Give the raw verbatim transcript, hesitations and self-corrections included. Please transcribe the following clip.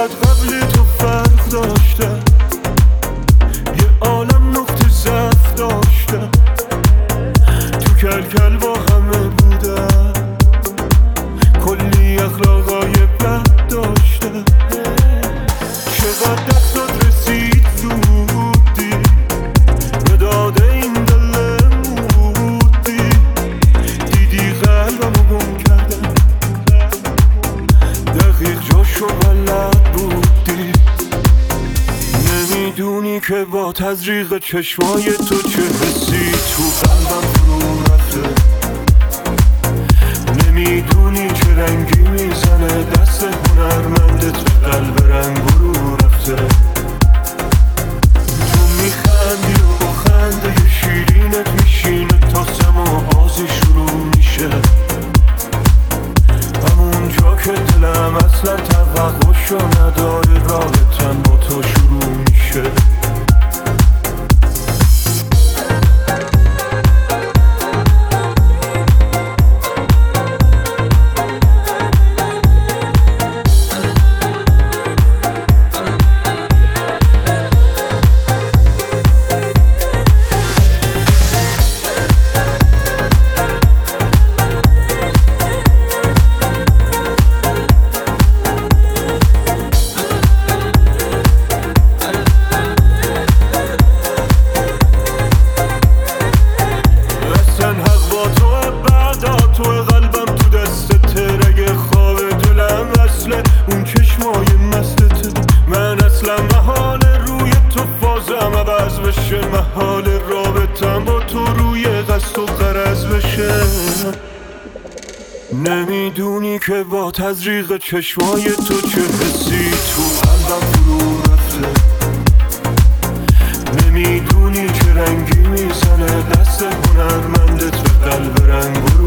چقدر قبل تو فرق داشتم، یه عالم نقطه ضعف داشتم، تو کلکل با همه بودم، کلی اخلاقای بد داشتم. چقدر دستات رسید زودی، به داده این دل مودی، دیدی قلبمو گم کردم، دقیق جاشو بلد بودی. نمیدونی که با تزریق چشمای تو چه حسی تو قلبم فرو رفته، نمیدونی چه رنگی میزنه دست هنرمندت به قلب رنگ رو رفته. تو میخندی و با خنده شیرینت میشینه تا سماوازی شروع میشه، همونجا که دلم اصلا توقعشو نداره رابطم با تو شروع میشه. اون چشمای مستت من اصلا محال روی تو فازم عوض بشه، محال رابطم با تو روی قصد و غرض بشه. نمیدونی که با تزریق چشمای تو چه حسی تو قلبم فرو رفته، نمیدونی چه رنگی میزنه دست هنرمندت به قلب رنگ